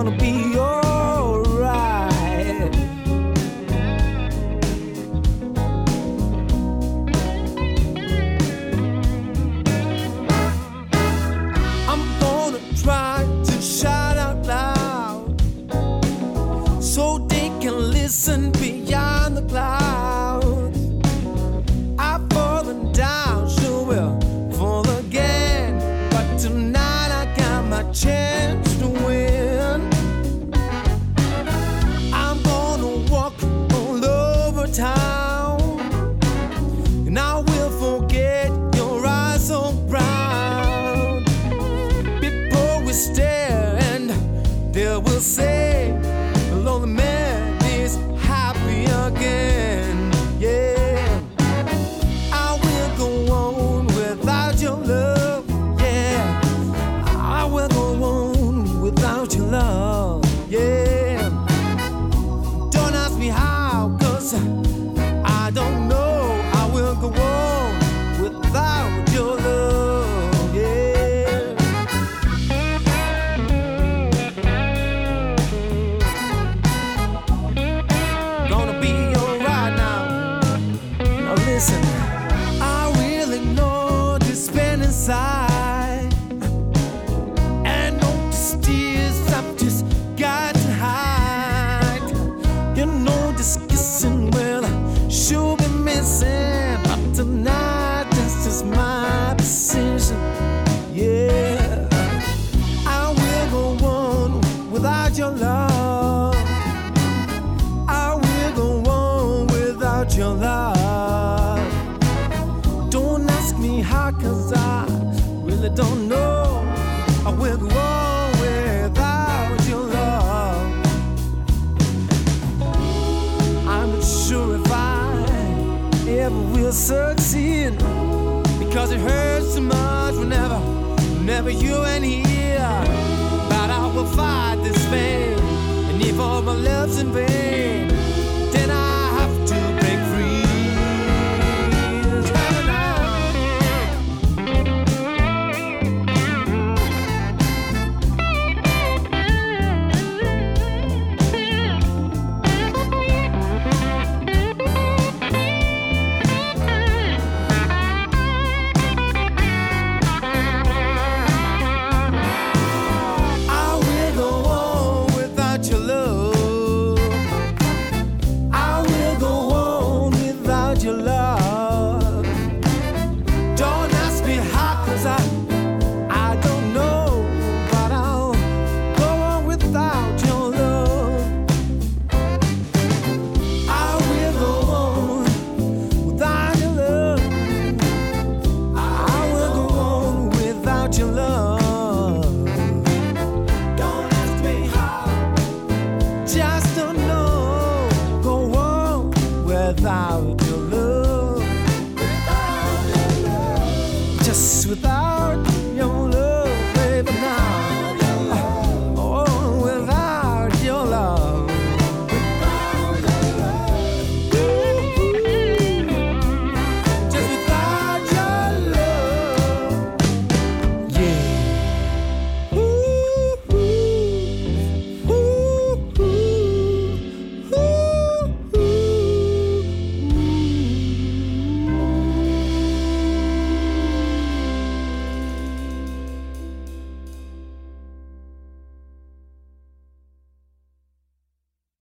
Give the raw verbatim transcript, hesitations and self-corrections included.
gonna be alright. I'm gonna try to shout out loud so they can listen beyond the clouds. I've fallen down, sure will fall again, but tonight I got my chance to win. I'm gonna walk all over town, and I will forget your eyes so brown. People will stare and they will say, the lonely man is happy again. Yeah, I will go on without your love. Yeah, I will go on without your love. Yeah, don't ask me how, 'cause I don't know. I will go on without your love. Yeah. Gonna be alright now. Now listen, I really know this pain inside, and all these tears I've just got to hide. You know this kissing will sure be missing, but tonight this is my decision. Yeah, I will go on without your love. I will go on without your love. Don't ask me how, 'cause I really don't know. I will go on without your love. I'm not sure if I ever will succeed, because it hurts so much whenever, whenever you ain't here. But I will fight this pain, and if all my love's in vain, then I have to break free. I will go on without your love. I will go on without your love. Don't ask me how, 'cause I, I don't know, but I'll go on without your love. I will go on without your love. I will go on without your love. Don't ask me how, just don't know. Go on without your love. Just without